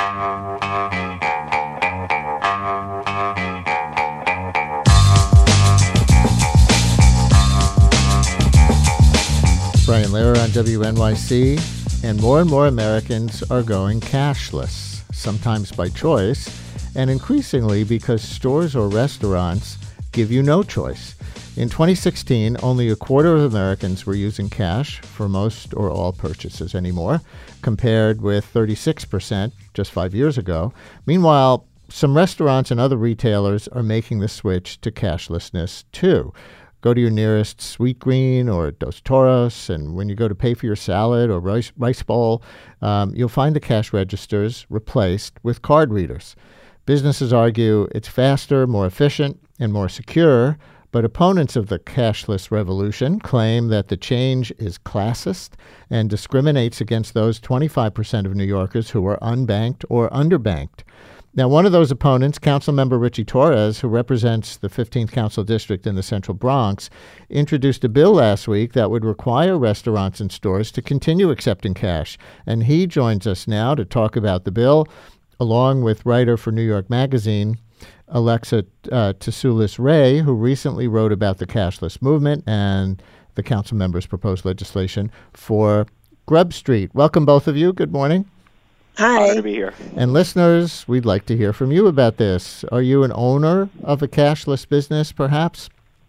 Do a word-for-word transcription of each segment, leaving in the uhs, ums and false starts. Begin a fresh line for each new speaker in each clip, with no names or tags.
Brian Lehrer on W N Y C, and more and more Americans are going cashless, sometimes by choice, and increasingly because stores or restaurants give you no choice. In twenty sixteen, only a quarter of Americans were using cash for most or all purchases anymore, compared with thirty-six percent just five years ago. Meanwhile, some restaurants and other retailers are making the switch to cashlessness too. Go to your nearest Sweetgreen or Dos Toros, and when you go to pay for your salad or rice, rice bowl, um, you'll find the cash registers replaced with card readers. Businesses argue it's faster, more efficient, and more secure, but opponents of the cashless revolution claim that the change is classist and discriminates against those twenty-five percent of New Yorkers who are unbanked or underbanked. Now, one of those opponents, Councilmember Richie Torres, who represents the fifteenth Council District in the Central Bronx, introduced a bill last week that would require restaurants and stores to continue accepting cash. And he joins us now to talk about the bill, along with writer for New York Magazine, Alexa uh, Tsoulis-Ray, who recently wrote about the cashless movement and the council members' proposed legislation for Grub Street. Welcome, both of you. Good morning.
Hi.
Honored to be here.
And listeners, we'd like to hear from you about this. Are you an owner of a cashless business, perhaps?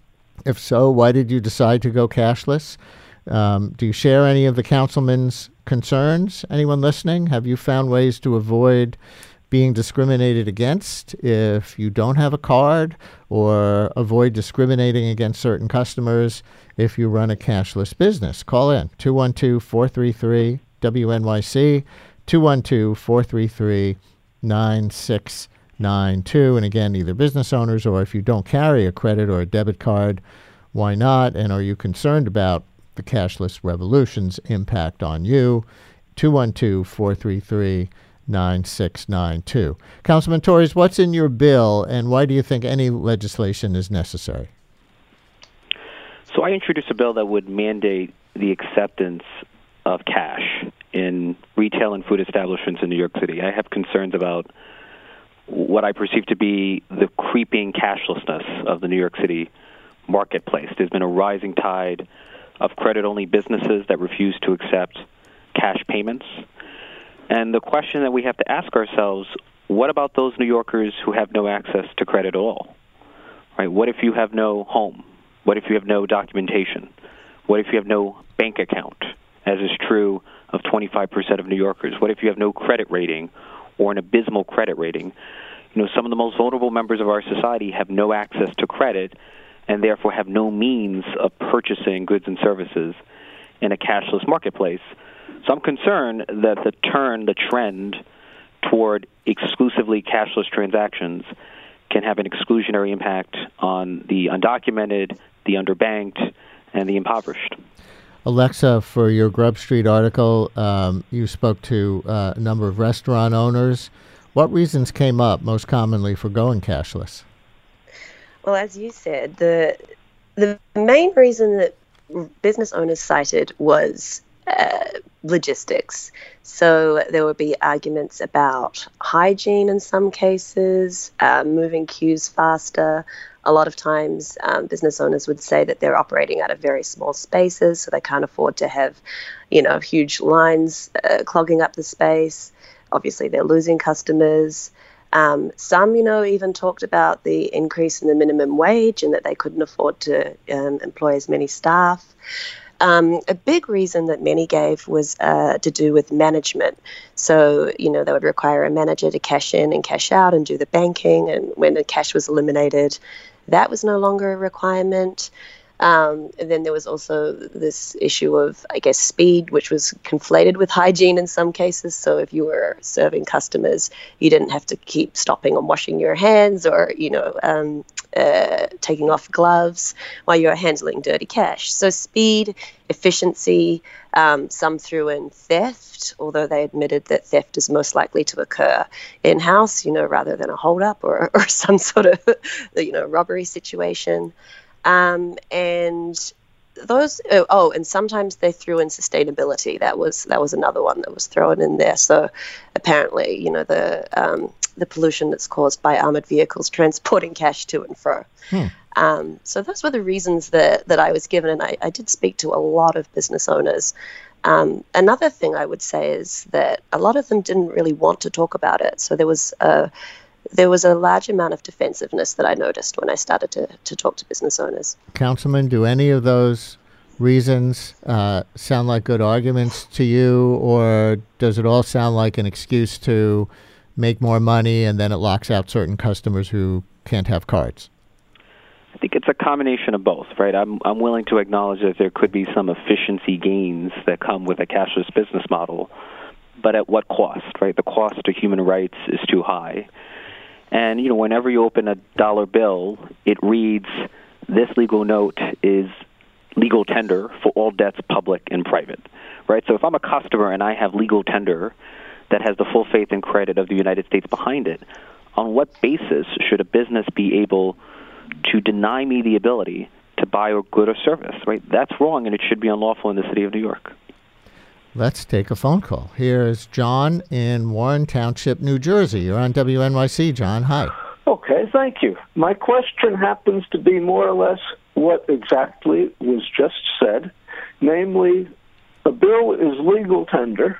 If so, why did you decide to go cashless? Um, do you share any of the councilman's concerns? Anyone listening? Have you found ways to avoid being discriminated against if you don't have a card, or avoid discriminating against certain customers if you run a cashless business? Call in two one two, four three three, W N Y C. two one two, four three three, nine six nine two. And again, either business owners, or if you don't carry a credit or a debit card, why not? And are you concerned about the cashless revolution's impact on you? two one two, four three three, nine six nine two. Councilman Torres, what's in your bill, and why do you think any legislation is necessary?
So I introduced a bill that would mandate the acceptance of cash in retail and food establishments in New York City. I have concerns about what I perceive to be the creeping cashlessness of the New York City marketplace. There's been a rising tide of credit-only businesses that refuse to accept cash payments. And the question that we have to ask ourselves, what about those New Yorkers who have no access to credit at all? Right? What if you have no home? What if you have no documentation? What if you have no bank account, as is true of twenty-five percent of New Yorkers? What if you have no credit rating or an abysmal credit rating? You know, some of the most vulnerable members of our society have no access to credit and therefore have no means of purchasing goods and services in a cashless marketplace. So I'm concerned that the turn, the trend toward exclusively cashless transactions can have an exclusionary impact on the undocumented, the underbanked, and the impoverished.
Alexa, for your Grub Street article, um, you spoke to uh, a number of restaurant owners. What reasons came up most commonly for going cashless?
Well, as you said, the the main reason that business owners cited was uh, logistics. So there would be arguments about hygiene in some cases, uh, moving queues faster. A lot of times um, business owners would say that they're operating out of very small spaces, so they can't afford to have, you know, huge lines uh, clogging up the space. Obviously, they're losing customers. Um, some, you know, even talked about the increase in the minimum wage and that they couldn't afford to um, employ as many staff. Um, a big reason that many gave was uh, to do with management. So, you know, they would require a manager to cash in and cash out and do the banking. And when the cash was eliminated, that was no longer a requirement. Um, and then there was also this issue of, I guess, speed, which was conflated with hygiene in some cases. So if you were serving customers, you didn't have to keep stopping and washing your hands or, you know, um, uh, taking off gloves while you're handling dirty cash. So speed, efficiency, um, some threw in theft, although they admitted that theft is most likely to occur in-house, you know, rather than a hold-up or, or some sort of, you know, robbery situation. Um, and those oh, oh, and sometimes they threw in sustainability. That was that was another one that was thrown in there. So apparently, you know, the um, the pollution that's caused by armored vehicles transporting cash to and fro.
Hmm.
Um, so those were the reasons that that I was given, and I, I did speak to a lot of business owners. Um, another thing I would say is that a lot of them didn't really want to talk about it. So there was a there was a large amount of defensiveness that I noticed when I started to, to talk to business owners.
Councilman, do any of those reasons uh, sound like good arguments to you, or does it all sound like an excuse to make more money and then it locks out certain customers who can't have cards?
I think it's a combination of both, right? I'm I'm willing to acknowledge that there could be some efficiency gains that come with a cashless business model, but at what cost, right? The cost to human rights is too high. And, you know, whenever you open a dollar bill, it reads, this legal note is legal tender for all debts public and private, right? So if I'm a customer and I have legal tender that has the full faith and credit of the United States behind it, on what basis should a business be able to deny me the ability to buy a good or service, right? That's wrong, and it should be unlawful in the city of New York.
Let's take a phone call. Here is John in Warren Township, New Jersey. You're on W N Y C, John. Hi.
Okay, thank you. My question happens to be more or less what exactly was just said, namely, a bill is legal tender,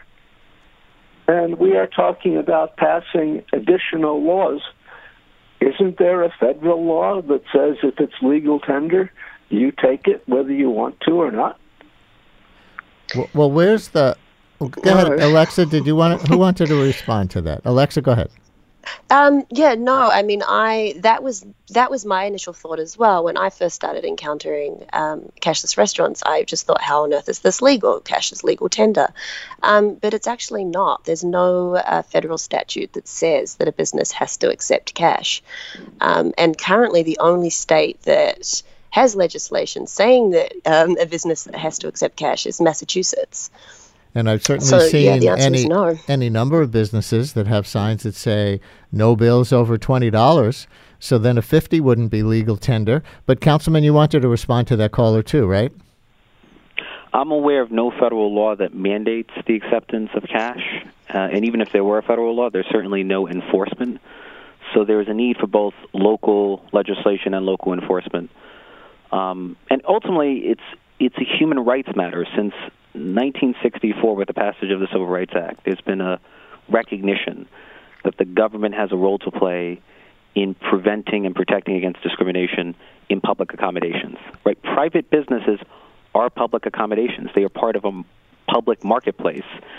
and we are talking about passing additional laws. Isn't there a federal law that says if it's legal tender, you take it whether you want to or not?
Well, well where's the... Well, go ahead, Alexa. Did you want to, who wanted to respond to that? Alexa, go ahead.
Um, yeah, no, I mean, I that was that was my initial thought as well. When I first started encountering um, cashless restaurants, I just thought, how on earth is this legal? Cash is legal tender. Um, but it's actually not. There's no uh, federal statute that says that a business has to accept cash. Um, and currently the only state that has legislation saying that um, a business has to accept cash is Massachusetts.
And I've certainly
so,
seen
yeah, the answer
any
is no.
any number of businesses that have signs that say no bills over twenty dollars. So then a fifty wouldn't be legal tender. But, Councilman, you wanted to respond to that caller too, right?
I'm aware of no federal law that mandates the acceptance of cash. Uh, and even if there were a federal law, there's certainly no enforcement. So there is a need for both local legislation and local enforcement. Um, and ultimately, it's it's a human rights matter. Since nineteen sixty-four, with the passage of the Civil Rights Act, there's been a recognition that the government has a role to play in preventing and protecting against discrimination in public accommodations. Right? Private businesses are public accommodations. They are part of a public marketplace.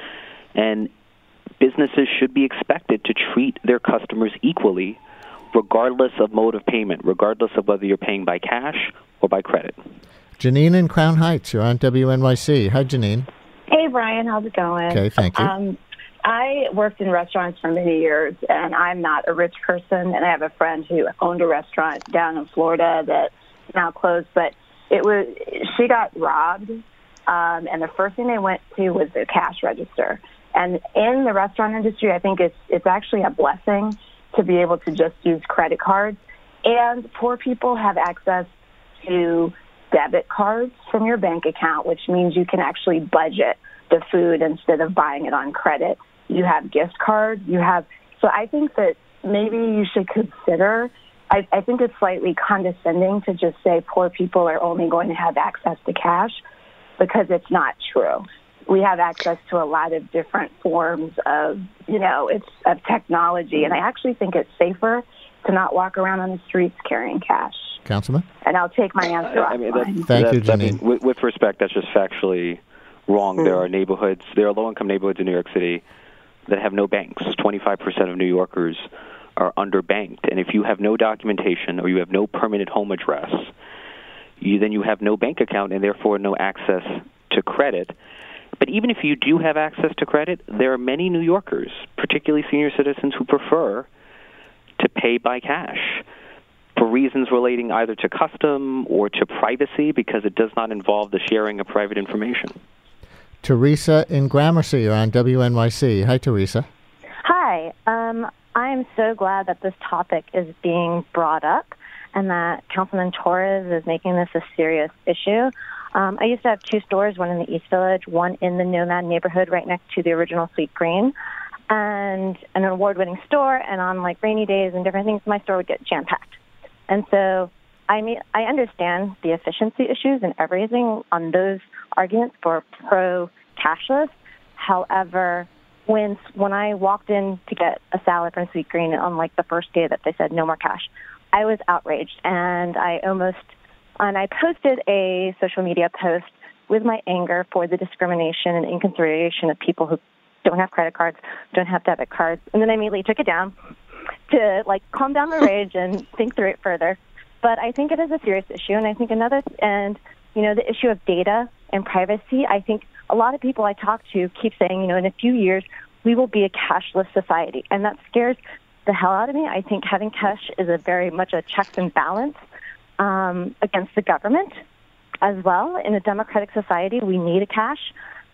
And businesses should be expected to treat their customers equally, regardless of mode of payment, regardless of whether you're paying by cash or by credit.
Janine in Crown Heights, you're on W N Y C. Hi, Janine.
Hey, Brian. How's it going?
Okay, thank you.
Um, I worked in restaurants for many years, and I'm not a rich person, and I have a friend who owned a restaurant down in Florida that now closed, but it was she got robbed, um, and the first thing they went to was the cash register. And in the restaurant industry, I think it's it's actually a blessing to be able to just use credit cards, and poor people have access to debit cards from your bank account, which means you can actually budget the food instead of buying it on credit. You have gift cards. You have, so I think that maybe you should consider, I, I think it's slightly condescending to just say poor people are only going to have access to cash, because it's not true. We have access to a lot of different forms of, you know, it's of technology, and I actually think it's safer to not walk around on the streets carrying cash.
Councilman?
And I'll take my answer
I mean,
offline.
Thank
that's,
you, Janine.
I mean, with, with respect, that's just factually wrong. Mm. There are neighborhoods, there are low-income neighborhoods in New York City that have no banks. twenty-five percent of New Yorkers are underbanked. And if you have no documentation or you have no permanent home address, you, then you have no bank account and therefore no access to credit. But even if you do have access to credit, there are many New Yorkers, particularly senior citizens, who prefer to pay by cash for reasons relating either to custom or to privacy, because it does not involve the sharing of private information.
Teresa in Gramercy, you're on W N Y C. Hi, Teresa.
Hi. Um, I am so glad that this topic is being brought up and that Councilman Torres is making this a serious issue. Um, I used to have two stores, one in the East Village, one in the Nomad neighborhood right next to the original Sweet Green, and an award-winning store. And on like rainy days and different things, my store would get jam-packed. And so I mean, I understand the efficiency issues and everything on those arguments for pro-cashless. However, when when I walked in to get a salad from Sweet Green on like the first day that they said no more cash, I was outraged, and I almost and I posted a social media post with my anger for the discrimination and inconsideration of people who don't have credit cards, don't have debit cards, and then I immediately took it down to like calm down the rage and think through it further. But I think it is a serious issue, and I think another, and, you know, the issue of data and privacy, I think a lot of people I talk to keep saying, you know, in a few years, we will be a cashless society, and that scares the hell out of me. I think having cash is a very much a checks and balance um, against the government as well. In a democratic society, we need a cash,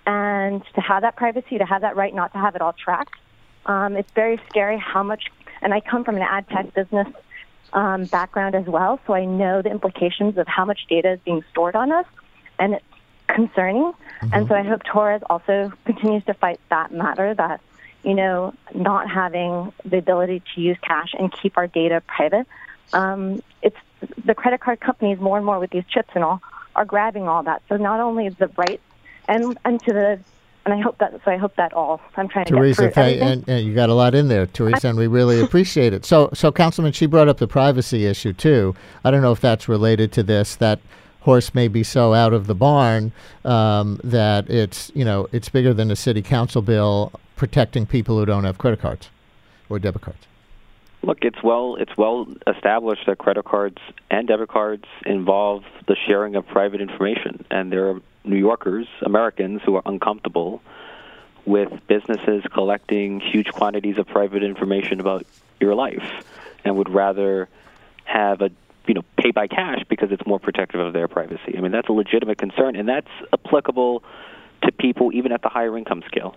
and to have that privacy, to have that right not to have it all tracked, um, it's very scary how much, and I come from an ad tech business Um, background as well, so I know the implications of how much data is being stored on us, and it's concerning. Mm-hmm. And so I hope Torres also continues to fight that matter, that, you know, not having the ability to use cash and keep our data private. Um, it's the credit card companies, more and more with these chips and all, are grabbing all that. So not only the rights and, and to the And I hope that. So I hope that all. I'm trying to
Teresa,
get through
and, and you got a lot in there, Teresa, and we really appreciate it. So, so Councilman, she brought up the privacy issue too. I don't know if that's related to this. That horse may be so out of the barn um, that it's you know it's bigger than the city council bill protecting people who don't have credit cards or debit cards.
Look, it's well it's well established that credit cards and debit cards involve the sharing of private information, and there are New Yorkers, Americans, who are uncomfortable with businesses collecting huge quantities of private information about your life, and would rather have a you know pay by cash because it's more protective of their privacy. I mean, that's a legitimate concern, and that's applicable to people even at the higher income scale.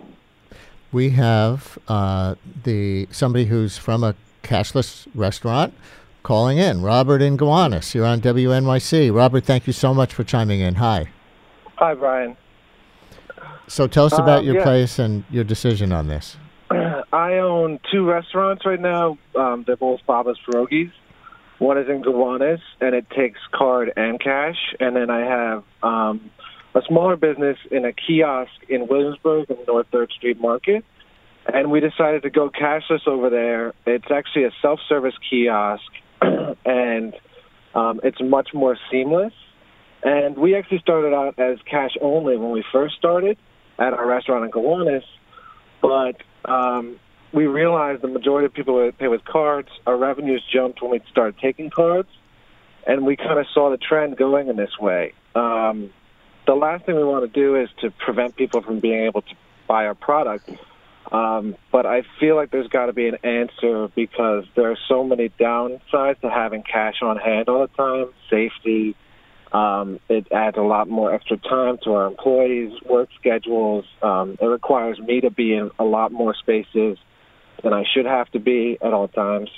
We have uh, the somebody who's from a cashless restaurant calling in. Robert in Gowanus, you're on W N Y C. Robert, thank you so much for chiming in. Hi.
Hi, Brian.
So tell us about
uh,
your
yeah.
place and your decision on this.
I own two restaurants right now. Um, they're both Baba's Pierogies. One is in Gowanus, and it takes card and cash. And then I have um, a smaller business in a kiosk in Williamsburg in North third Street Market. And we decided to go cashless over there. It's actually a self-service kiosk, and um, it's much more seamless. And we actually started out as cash only when we first started at our restaurant in Gowanus, but um, we realized the majority of people would pay with cards. Our revenues jumped when we started taking cards, and we kind of saw the trend going in this way. Um, the last thing we want to do is to prevent people from being able to buy our product. Um, but I feel like there's got to be an answer because there are so many downsides to having cash on hand all the time. Safety, um, it adds a lot more extra time to our employees' work schedules. Um, it requires me to be in a lot more spaces than I should have to be at all times.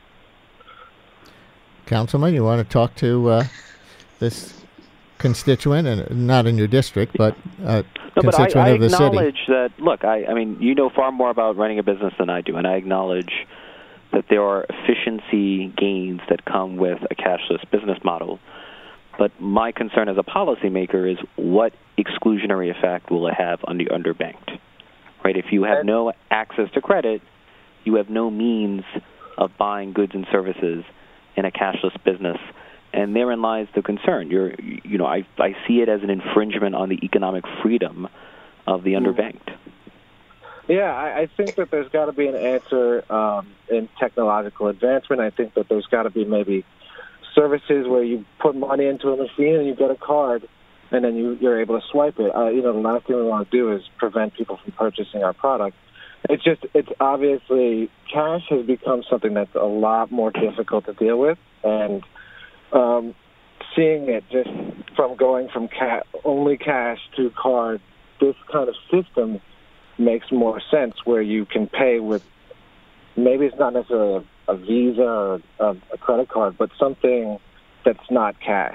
Councilman, you want to talk to uh, this constituent, and not in your district, but uh,
no,
constituent
but I, I
of the city?
I acknowledge that, look, I, I mean, you know far more about running a business than I do, and I acknowledge that there are efficiency gains that come with a cashless business model. But my concern as a policymaker is what exclusionary effect will it have on the underbanked? Right? If you have no access to credit, you have no means of buying goods and services in a cashless business. And therein lies the concern. You're, you know, I, I see it as an infringement on the economic freedom of the underbanked.
Yeah, I, I think that there's got to be an answer um, in technological advancement. I think that there's got to be maybe services where you put money into a machine and you get a card, and then you, you're able to swipe it. Uh, you know, the last thing we want to do is prevent people from purchasing our product. It's just, it's obviously, cash has become something that's a lot more difficult to deal with, and Um, seeing it just from going from ca- only cash to card, this kind of system makes more sense where you can pay with, maybe it's not necessarily a, a Visa or a, a credit card, but something that's not cash.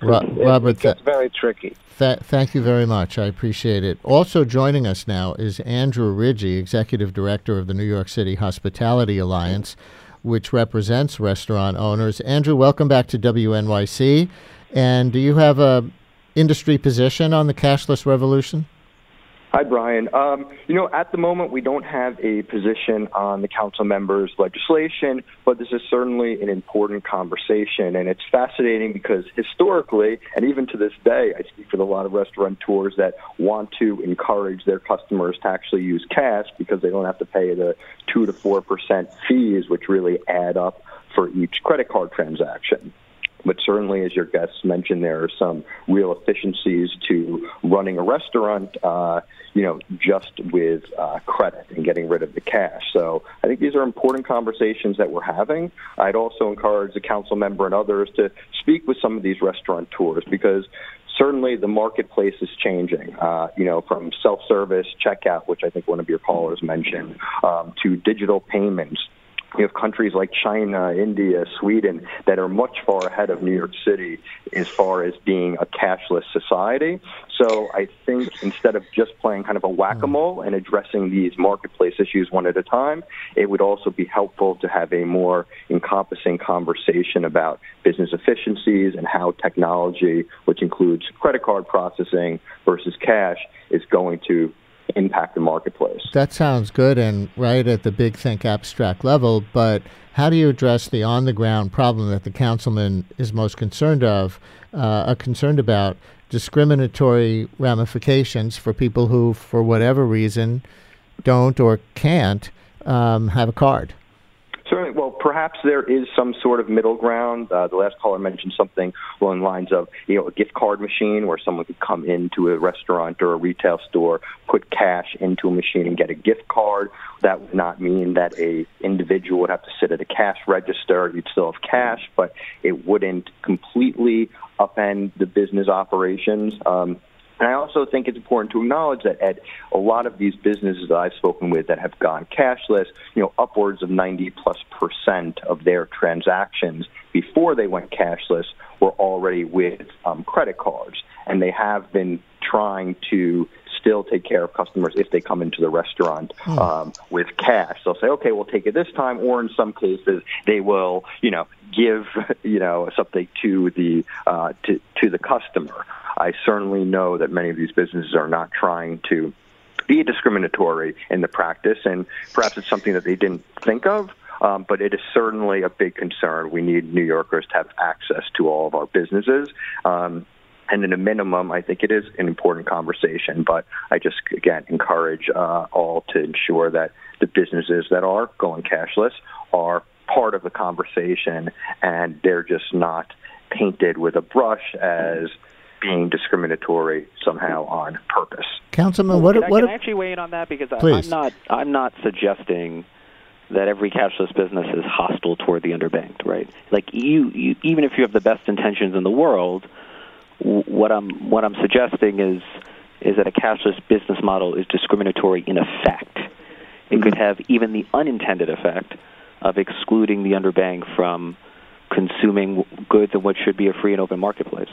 Ro-
It,
Robert,
it gets very tricky.
Th- thank you very much. I appreciate it. Also joining us now is Andrew Ridgie, Executive Director of the New York City Hospitality Alliance, which represents restaurant owners. Andrew, welcome back to W N Y C. And do you have a industry position on the cashless revolution?
Hi, Brian. Um, you know, at the moment, we don't have a position on the council members' legislation, but this is certainly an important conversation. And it's fascinating because historically, and even to this day, I speak with a lot of restaurateurs that want to encourage their customers to actually use cash because they don't have to pay the two to four percent fees, which really add up for each credit card transaction. But certainly, as your guests mentioned, there are some real efficiencies to running a restaurant, uh, you know, just with uh, credit and getting rid of the cash. So I think these are important conversations that we're having. I'd also encourage the council member and others to speak with some of these restaurateurs because certainly the marketplace is changing, uh, you know, from self-service checkout, which I think one of your callers mentioned, um, to digital payments. You have countries like China, India, Sweden that are much far ahead of New York City as far as being a cashless society. So I think instead of just playing kind of a whack-a-mole and addressing these marketplace issues one at a time, it would also be helpful to have a more encompassing conversation about business efficiencies and how technology, which includes credit card processing versus cash, is going to impact the marketplace.
That sounds good and right at the big think abstract level, but how do you address the on-the-ground problem that the councilman is most concerned of, uh, are concerned about, discriminatory ramifications for people who, for whatever reason, don't or can't um, have a card?
Certainly. Well, perhaps there is some sort of middle ground. Uh, the last caller mentioned something along the lines of, you know, a gift card machine where someone could come into a restaurant or a retail store, put cash into a machine and get a gift card. That would not mean that a individual would have to sit at a cash register. You'd still have cash, but it wouldn't completely upend the business operations. Um, And I also think it's important to acknowledge that at a lot of these businesses that I've spoken with that have gone cashless, you know, upwards of ninety plus percent of their transactions before they went cashless were already with um, credit cards. And they have been trying to still take care of customers if they come into the restaurant um, with cash. They'll say, okay, we'll take it this time, or in some cases they will, you know, give, you know, something to the uh, to, to the customer. I certainly know that many of these businesses are not trying to be discriminatory in the practice, and perhaps it's something that they didn't think of, um, but it is certainly a big concern. We need New Yorkers to have access to all of our businesses. Um, and at a minimum, I think it is an important conversation, but I just, again, encourage uh, all to ensure that the businesses that are going cashless are part of the conversation, and they're just not painted with a brush as being discriminatory somehow on purpose.
Councilman, what?
Can I,
what
can I actually weigh in on that? Because I,
Please.
I'm not. I'm not suggesting that every cashless business is hostile toward the underbanked, right? Like you, you, even if you have the best intentions in the world, w- what I'm what I'm suggesting is is that a cashless business model is discriminatory in effect. It mm-hmm. could have even the unintended effect of excluding the underbanked from consuming goods in what should be a free and open marketplace.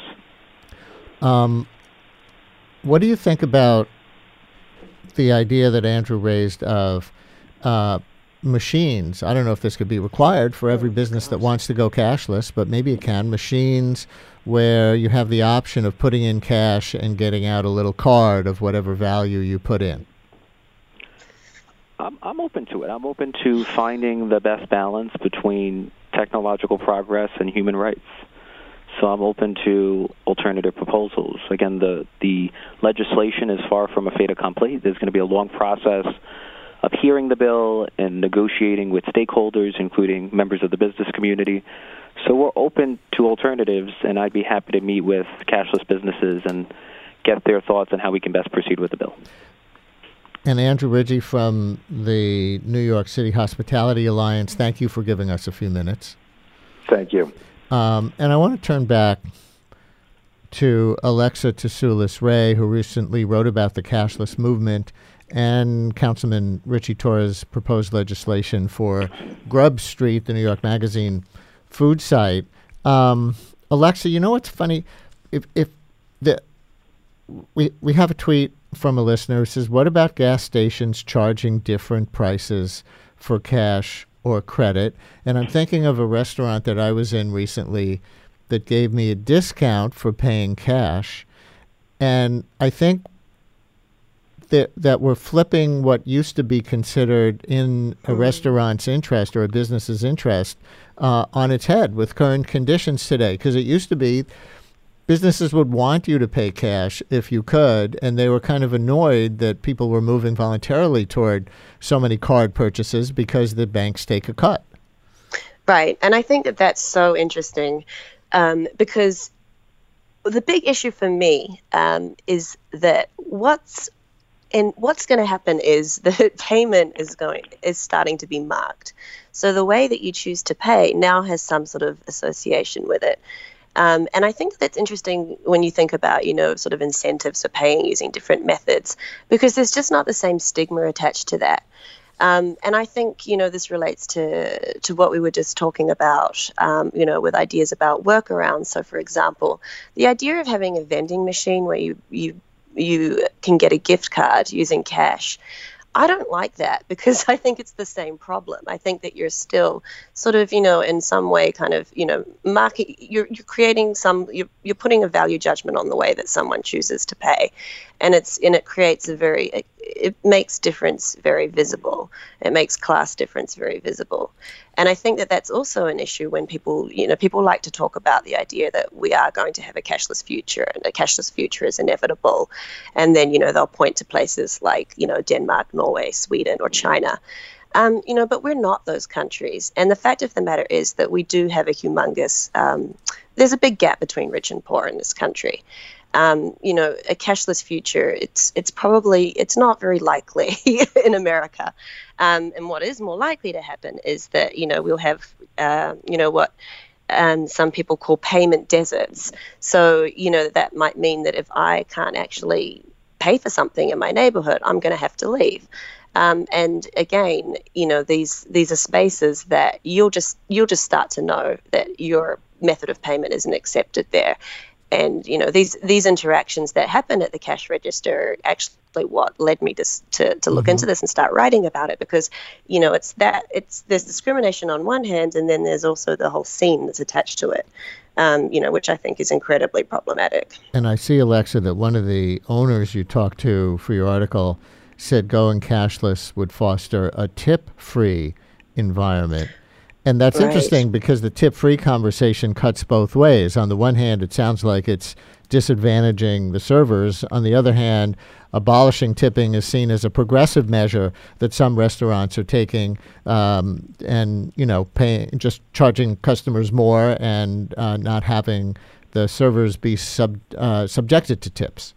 Um, what do you think about the idea that Andrew raised of uh, machines? I don't know if this could be required for every business that wants to go cashless, but maybe it can. Machines where you have the option of putting in cash and getting out a little card of whatever value you put in.
I'm, I'm open to it. I'm open to finding the best balance between technological progress and human rights. So I'm open to alternative proposals. Again, the, the legislation is far from a fait accompli. There's going to be a long process of hearing the bill and negotiating with stakeholders, including members of the business community. So we're open to alternatives, and I'd be happy to meet with cashless businesses and get their thoughts on how we can best proceed with the bill.
And Andrew Ridgie from the New York City Hospitality Alliance, thank you for giving us a few minutes.
Thank you.
Um, and I want to turn back to Alexa Tsoulis-Ray, who recently wrote about the cashless movement and Councilman Richie Torres' proposed legislation for Grub Street, the New York Magazine food site. Um, Alexa, you know what's funny? if if the we we have a tweet from a listener who says, "What about gas stations charging different prices for cash or credit?" And I'm thinking of a restaurant that I was in recently that gave me a discount for paying cash, and I think that that we're flipping what used to be considered in a restaurant's interest or a business's interest uh, on its head with current conditions today. Because it used to be businesses would want you to pay cash if you could, and they were kind of annoyed that people were moving voluntarily toward so many card purchases because the banks take a cut.
Right, and I think that that's so interesting um, because the big issue for me um, is that what's And what's going to happen is the payment is going is starting to be marked. So the way that you choose to pay now has some sort of association with it. Um, and I think that's interesting when you think about, you know, sort of incentives for paying using different methods, because there's just not the same stigma attached to that. Um, and I think, you know, this relates to to what we were just talking about, um, you know, with ideas about workarounds. So, for example, the idea of having a vending machine where you, you you can get a gift card using cash, I don't like that, because I think it's the same problem. I think that you're still sort of, you know, in some way kind of, you know, market, you're, you're creating some, you're, you're putting a value judgment on the way that someone chooses to pay. And it's, and it creates a very, it, it makes difference very visible. It makes class difference very visible. And I think that that's also an issue when people, you know, people like to talk about the idea that we are going to have a cashless future and a cashless future is inevitable. And then, you know, they'll point to places like, you know, Denmark, Norway, Sweden, or China. Um, you know, but we're not those countries. And the fact of the matter is that we do have a humongous, um, there's a big gap between rich and poor in this country. Um, you know, a cashless future, it's it's probably, it's not very likely in America. Um, and what is more likely to happen is that, you know, we'll have, uh, you know, what um, some people call payment deserts. So, you know, that might mean that if I can't actually pay for something in my neighborhood, I'm going to have to leave. Um, and again, you know, these these are spaces that you'll just you'll just start to know that your method of payment isn't accepted there. And, you know, these these interactions that happen at the cash register are actually what led me to to, to look mm-hmm. into this and start writing about it, because, you know, it's that it's there's discrimination on one hand, and then there's also the whole scene that's attached to it, um, you know, which I think is incredibly problematic.
And I see, Alexa, that one of the owners you talked to for your article said going cashless would foster a tip-free environment. And that's right. Interesting, because the tip-free conversation cuts both ways. On the one hand, it sounds like it's disadvantaging the servers. On the other hand, abolishing tipping is seen as a progressive measure that some restaurants are taking, um, and, you know, paying, just charging customers more and uh, not having the servers be sub uh, subjected to tips.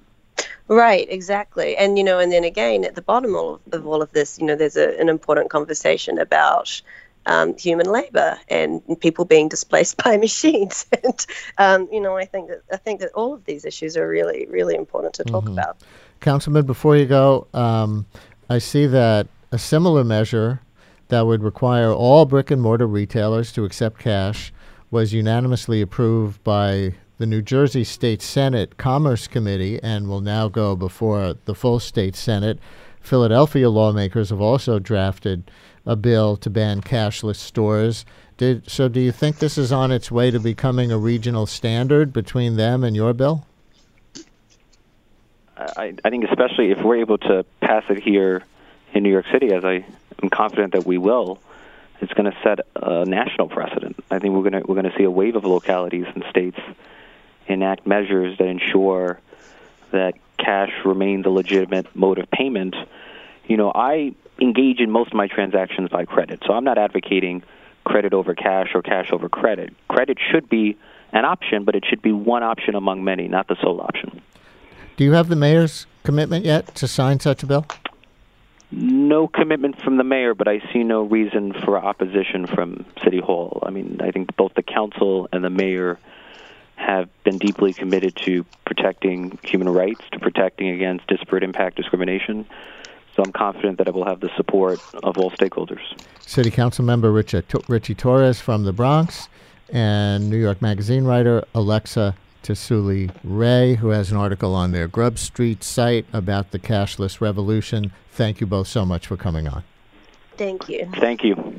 Right, exactly. And, you know, and then again, at the bottom of, of all of this, you know, there's a, an important conversation about Um, human labor and people being displaced by machines. And, um, you know, I think that I think that all of these issues are really, really important to talk mm-hmm. about.
Councilman, before you go, um, I see that a similar measure that would require all brick and mortar retailers to accept cash was unanimously approved by the New Jersey State Senate Commerce Committee and will now go before the full state Senate. Philadelphia lawmakers have also drafted a bill to ban cashless stores. Did, so do you think this is on its way to becoming a regional standard between them and your bill?
I, I think especially if we're able to pass it here in New York City, as I am confident that we will, it's going to set a national precedent. I think we're going to we're going to see a wave of localities and states enact measures that ensure that cash remains a legitimate mode of payment. You know, I engage in most of my transactions by credit, so I'm not advocating credit over cash or cash over credit. Credit should be an option, but it should be one option among many, not the sole option.
Do you have the mayor's commitment yet to sign such a bill?
No commitment from the mayor, but I see no reason for opposition from City Hall. I mean, I think both the council and the mayor have been deeply committed to protecting human rights, to protecting against disparate impact discrimination. So I'm confident that it will have the support of all stakeholders. City Council member Richie, Richie Torres from the Bronx and New York Magazine writer Alexa
to Suli Ray, who has an article on their Grub Street site about the cashless revolution. Thank you both so much for coming on.
Thank you.
Thank you.